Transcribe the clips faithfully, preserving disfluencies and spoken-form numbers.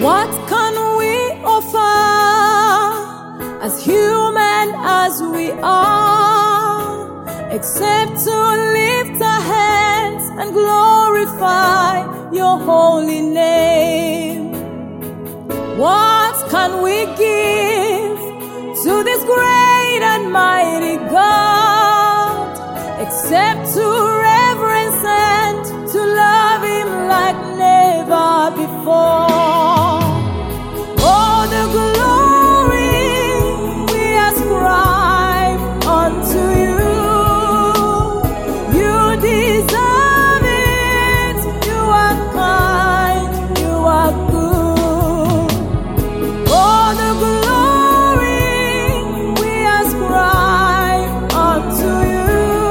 What can we offer as human as we are, except to lift our hands and glorify your holy name? What can we give to this great and mighty God, except to reverence and to love him like never before? Oh, the glory we ascribe unto you. You deserve it. You are kind. You are good. Oh, the glory we ascribe unto you.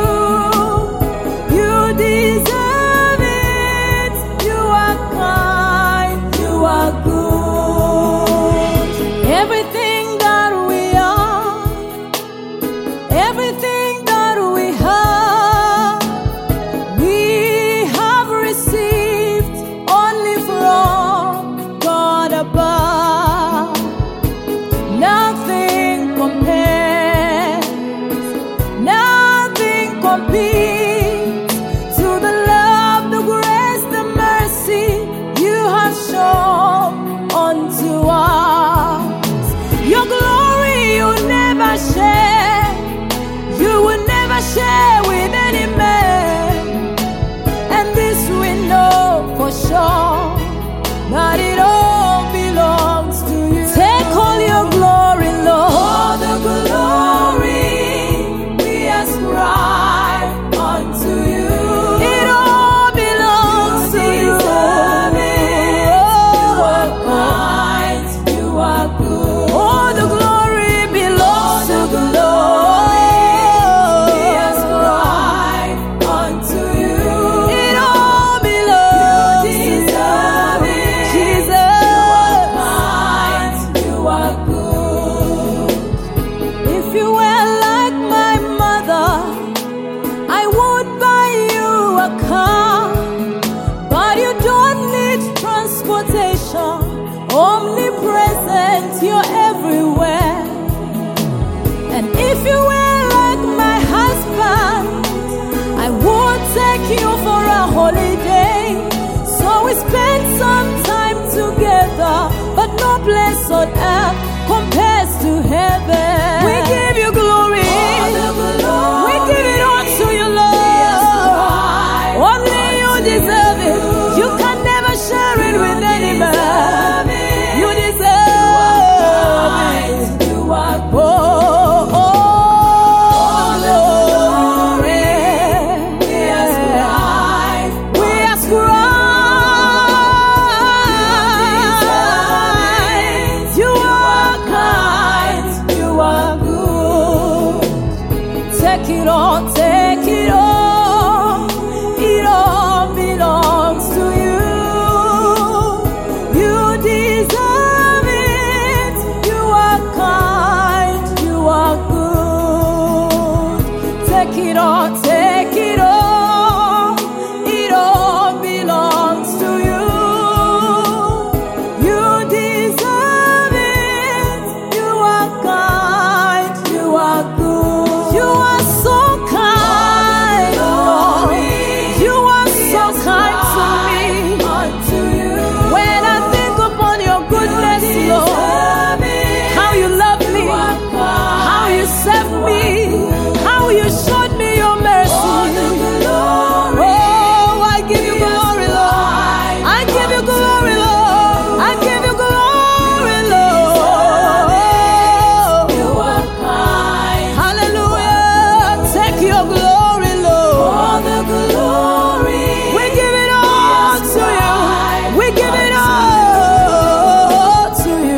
You deserve it. You are kind. You are good. Everything that we are, everything that we have, we have received only from God above. Nothing compares, nothing competes to the love, the grace, the mercy you have shown unto us. Your glory you never share, you will never share with any man. And this we know for sure, that it all belongs to you. Take all your glory, Lord. All the glory we ascribe unto you. It all belongs to you. You are kind, you are good. All the glory belongs to the Lord. We ascribe unto you. It all belongs to you. Jesus. You are good. If you were like my mother, I would buy you a car, but you don't need transportation. Omnipresent, you're everywhere. And if you were like my husband, I would take you for a holiday. So we spend some time together, but no place on earth compares to heaven. We give you glory. We give it all to you, Lord. Only you deserve it. You can never share it with any man. You deserve it. You are good. Oh, oh, glory. We ascribe. We ascribe. You are kind. You are good. Take it all, take it all. It all belongs to you. You deserve it. You are kind. You are good. Take it all, take it all. It all belongs to you. You deserve it. You are kind. You are good. You are so kind, Lord. You are so kind to me. When I think upon your goodness, Lord, how you love me, how you saved me, how you showed me your mercy. Oh, I give you glory, Lord. I give you glory, Lord. I give you glory, Lord. Hallelujah. Take your glory, Lord. We give it all to you. We give it all to you.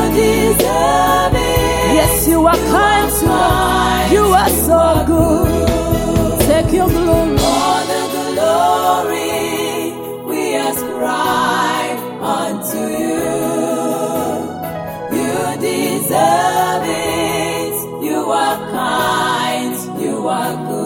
Yes, you are kind to us. You are so good. Take your glory. All the glory we ascribe unto you. You deserve it. You are kind. You are good.